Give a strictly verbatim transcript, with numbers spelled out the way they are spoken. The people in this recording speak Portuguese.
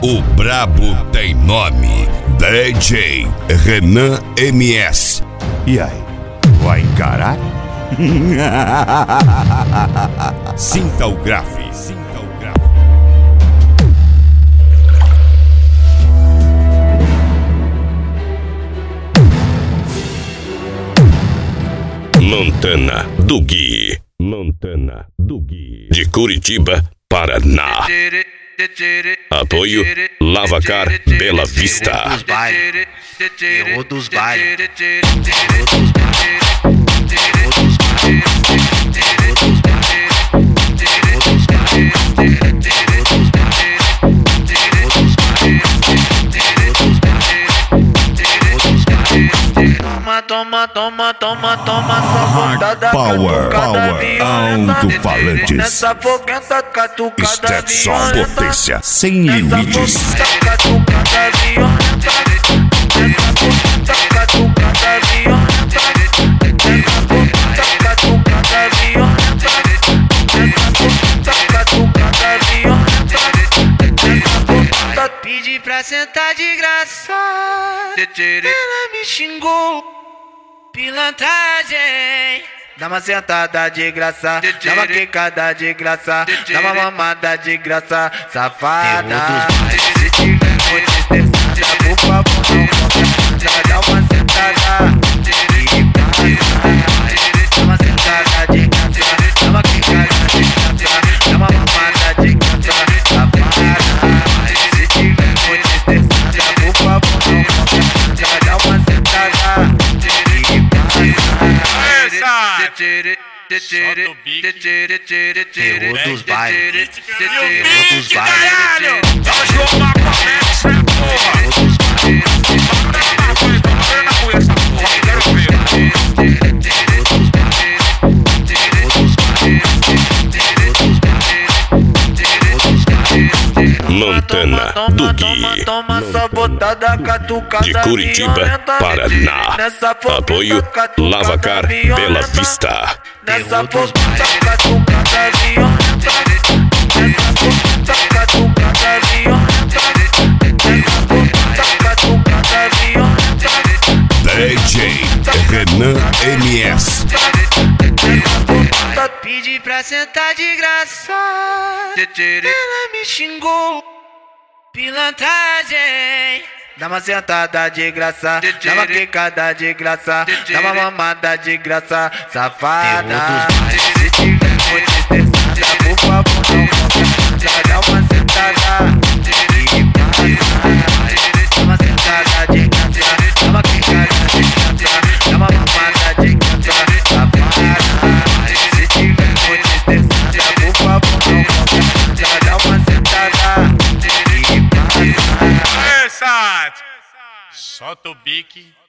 O brabo tem nome, D J Renan M S. E aí, vai encarar? Sinta o grave, sinta o grave. Montana do Gui. Montana do Gui. De Curitiba, Paraná. Apoio Lavacar Bela Vista. Dos bailes, eu dos bailes, Toma, toma, toma, toma, Hard Power, Power, alto-falantes. Nessa foguenta catucada Stetson, potência sem limites. catucada violenta. Nessa foguenta catucada violenta. Nessa foguenta catucada violenta. Nessa foguenta catucada violenta. Nessa foguenta pedi pra sentar de graça. Ela me xingou. Pilantragem. Dá uma sentada de graça, dá uma quicada de graça, dá uma mamada de graça, safada. Se tiver muito estressada, por favor não conversa, dá uma sentada de graça. Dá uma sentada de graça, dá uma quicada de graça, dá uma mamada de graça, safada. Se tiver muito estressada, por favor não conversa, dá uma sentada. Solta o bique. Terror dos bailes, terror dos Caralho! bailes. Nós vamos lá com a Max, né, porra? Bora na rua, essa porra, quero ver. Montana do Gui. De Curitiba, Paraná. Apoio Lavacar Bela Vista. Nessa fogueta catucada violenta. Nessa fogueta catucada violenta. Nessa fogueta catucada violenta. D J Renan M S. Nessa fogueta pedi pra sentar de graça. Ela me xingou. Pilantragem. Dá uma sentada de graça, dá uma quicada de graça, dá uma mamada de graça, safada. Se tiver muito estressada, por favor não conversa, dá uma sentada de graça. Dá uma sentada de graça, dá uma quicada de graça, dá uma mamada de graça, safada. Se tiver muito estressada, por favor não conversa, dá uma sentada de graça. Solta o bique.